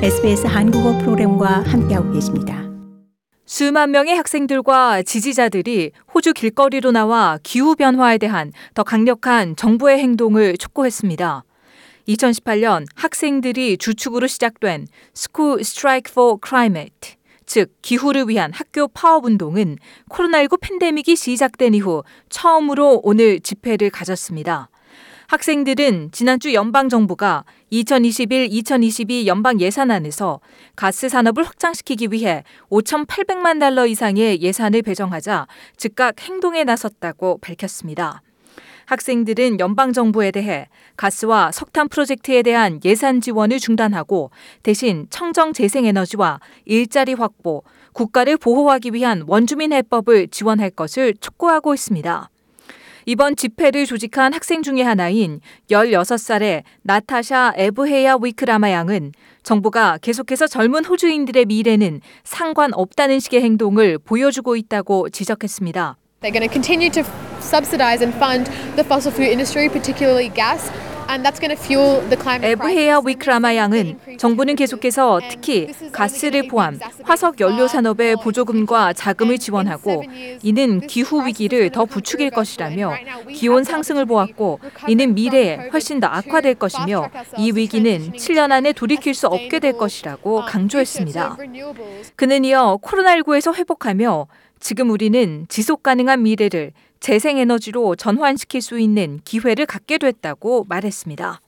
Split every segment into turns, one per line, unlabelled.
SBS 한국어 프로그램과 함께하고 계십니다.
수만 명의 학생들과 지지자들이 호주 길거리로 나와 기후변화에 대한 더 강력한 정부의 행동을 촉구했습니다. 2018년 학생들이 주축으로 시작된 School Strike for Climate, 즉 기후를 위한 학교 파업운동은 코로나19 팬데믹이 시작된 이후 처음으로 오늘 집회를 가졌습니다. 학생들은 지난주 연방정부가 2021-2022 연방 예산안에서 가스 산업을 확장시키기 위해 5,800만 달러 이상의 예산을 배정하자 즉각 행동에 나섰다고 밝혔습니다. 학생들은 연방정부에 대해 가스와 석탄 프로젝트에 대한 예산 지원을 중단하고 대신 청정 재생에너지와 일자리 확보, 국가를 보호하기 위한 원주민 해법을 지원할 것을 촉구하고 있습니다. 이번 집회를 조직한 학생 중의 하나인 16살의 나타샤 에브헤야 위크라마 양은 정부가 계속해서 젊은 호주인들의 미래는 상관없다는 식의 행동을 보여주고 있다고 지적했습니다.
They're going to continue to subsidize and fund the fossil fuel industry, particularly gas. And that's going to fuel the climate crisis.
에브헤야 위크라마 양은 정부는 계속해서 특히 가스를 포함 화석 연료 산업의 보조금과 자금을 지원하고 이는 기후 위기를 더 부추길 것이라며 기온 상승을 보았고 이는 미래에 훨씬 더 악화될 것이며 이 위기는 7년 안에 돌이킬 수 없게 될 것이라고 강조했습니다. 그는 이어 코로나19에서 회복하며 지금 우리는 지속 가능한 미래를 재생에너지로 전환시킬 수 있는 기회를 갖게 됐다고 말했습니다.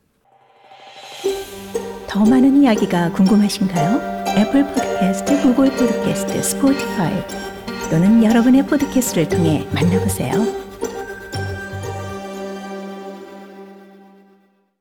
더 많은 이야기가 궁금하신가요? 애플 팟캐스트, 구글 팟캐스트, 스포티파이 또는 여러분의 팟캐스트를 통해 만나보세요.